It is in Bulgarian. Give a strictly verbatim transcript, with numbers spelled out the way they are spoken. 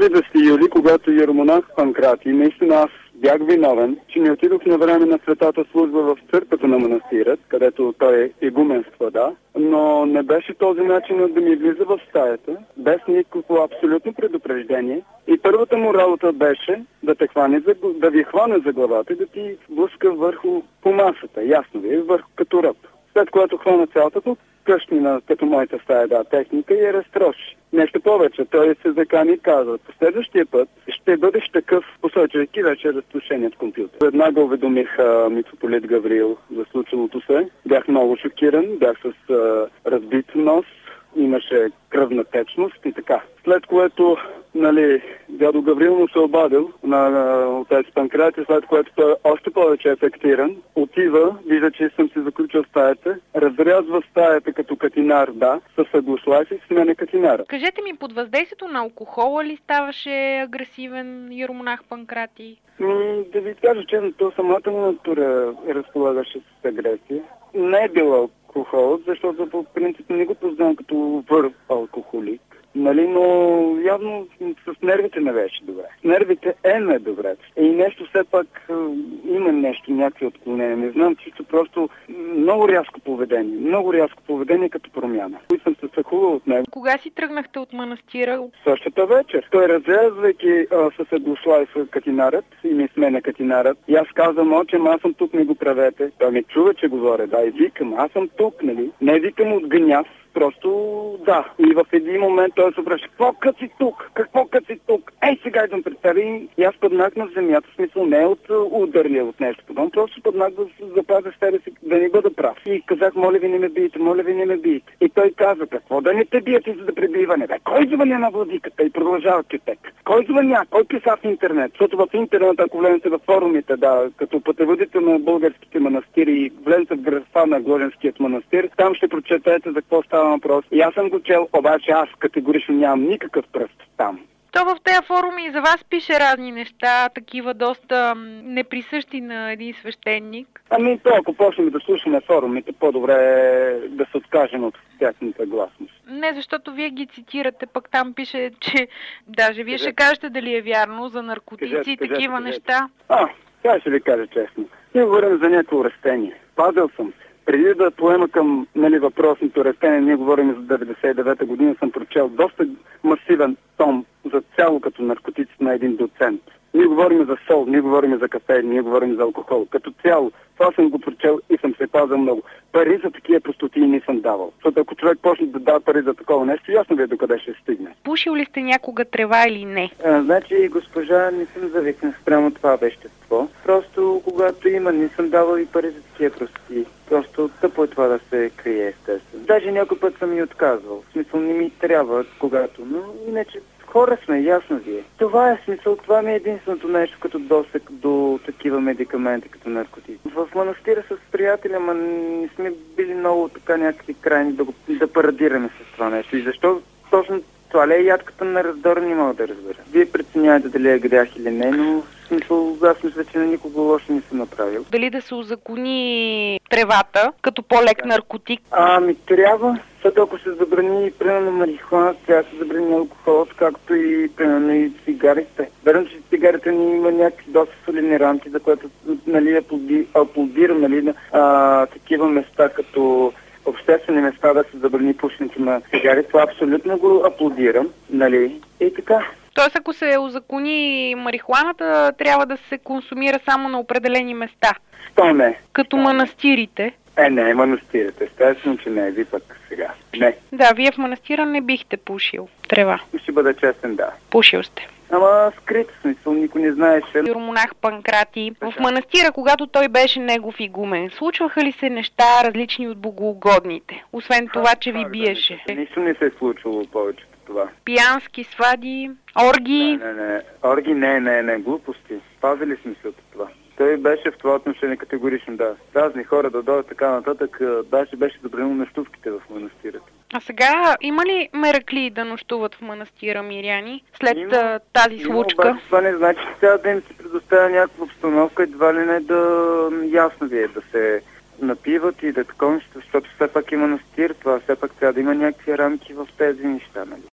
хилядата юли, когато иеромонах Панкрати, наистина аз бях виновен, че не отидох на време на Светата служба в църквата на манастирът, където той е игуменства, да, но не беше този начин да ми влиза в стаята, без никакво абсолютно предупреждение. И първата му работа беше да те хване за, да ви хване за главата и да ти блъска върху по масата, ясно ви, върху като ръб. След което хвана цялата къщнина, като моята стая, да, техника и я разтроши. Нещо повече, той се закани и каза, по следващия път ще бъдеш такъв, посочвайки вече разрушеният компютър. Веднага уведомих а, митрополит Гавриил за случилото се. Бях много шокиран, бях с а, разбит нос, имаше кръвна течност и така. След което, нали, дядо Гавриил му се обадил на, на отец Панкрати, след което той е още повече ефектиран. Отива, вижда, че съм си заключил стаята, разрязва стаята като катинар, да, със съгласлайся и сменя катинара. Кажете ми, под въздействието на алкохола ли ставаше агресивен иеромонах Панкрати? Ми, да ви кажа честно, то самата му натура разполагаше с агресия. Не е бил алкохол, защото по принцип не го познавам като върв алкохолик. Нали, но явно с нервите не беше добре. С нервите е недобре. И нещо все пак има нещо, някакви отклонения. Не знам, чисто просто много рязко поведение. Много рязко поведение като промяна. И съм се страхувал от него. Кога си тръгнахте от манастира? Същата вечер. Той разрязвайки със съгласлай с катинарът и ми сменя катинарът. И аз казвам, оче, аз съм тук, не го правете. Той ми чува, че говоря, да, и викам, аз съм тук, нали. Не викам от гняв. Просто да. И в един момент той се обръща, какво кът си тук? Какво кът си тук? Ей, сега идвам пред тебе и аз паднах на земята, в смисъл не от ударля от нещо подобно, просто паднах да запазя с тебе си, да не бъда прав. И казах, моля ви не ме биете, моля ви не ме биете. И той каза, какво да не те биете за да пребиване? Бе, кой звъня на владиката? И продължава кетек. Кой звъня? Кой писа в интернет? Защото в интернет, ако влезете във форумите, да, като пътеводител на българските манастири и влезете в графа на Гложенският манастир, там ще прочетете за какво става въпрос. И аз съм го чел, обаче аз категорично нямам никакъв пръст там. То в тези форуми и за вас пише разни неща, такива доста неприсъщи на един свещеник. Ами то, ако почнем да слушаме форумите, по-добре е да се откажем от тяхната гласност. Не, защото вие ги цитирате, пък там пише, че даже вие кажете. Ще кажете дали е вярно за наркотици кажете, и такива кажете, неща. А, сега ще ви кажа честно. Ние говорим за някакво растение. Падал съм се. Преди да поема към, нали, въпросното растение, ние говорим за деветдесет и девета година, съм прочел доста масивен том за цяло като наркотици на един доцент. Ние говорим за сол, ние говорим за кафе, ние говорим за алкохол. Като цяло, това съм го прочел и съм се пазил много. Пари за такива простотии не съм давал. Защото ако човек почне да дава пари за такова нещо, ясно ви е докъде ще стигне. Пушил ли сте някога трева или не? А, значи, госпожа, не съм завикнал спрямо това вещество. Просто когато има, не съм давал и пари за такива простотии. Просто тъпо е това да се крие, естествено. Даже някой път съм и отказвал. В смисъл не ми трябва, когато, но иначе хора сме, ясно ви е. Това е смисъл, това ми е единственото нещо като досек до такива медикаменти, като наркотици. В манастира с приятеля, ма не сме били много така някакви крайни да, го, да парадираме с това нещо. И защо точно това ли е ядката на раздора, не мога да разбера. Вие преценявате дали е грях или не, но в смисъл, аз мисля, че на никого лошо не съм направил. Дали да се узакони тревата като по-лек да. наркотик? Ами трябва, защото ако се забрани примерно марихуана, трябва да се забрани алкохол, както и примерно и цигарите. Верно, че цигарите ни има някакви доста солидни рамки, за което, нали, аплодирам, нали, а, такива места като обществени места да се забрани пушенето на цигари. Това абсолютно го аплодирам, нали, и така. Тоест, ако се узакони марихуаната, трябва да се консумира само на определени места. То не. Като манастирите. Е, не, манастирите. Естествено, че не е ви пък сега. Не. Да, вие в манастира не бихте пушил трева. Ще бъда честен, да. Пушил сте. Ама скрит смисъл, никой не знаеше. Иеромонах Панкрати. В манастира, когато той беше негов игумен, случваха ли се неща различни от богоугодните? Освен това, че ви биеше. Нищо не се е случило повечето това. Пиянски свади, орги. Не, не, не. Орги не, не, не, глупости. Пазили сме се от това. Той беше в това отношение категорично, да. Разни хора да дойдат така нататък, даже беше забранено нощувките в манастирата. А сега има ли меракли да нощуват в манастира миряни след има, тази случка? Има, това не значи, че трябва да им се предоставя някаква обстановка, едва ли не да ясно ви е да се напиват и да такова, защото все пак има манастир, това все пак трябва да има някакви рамки в тези неща, нали?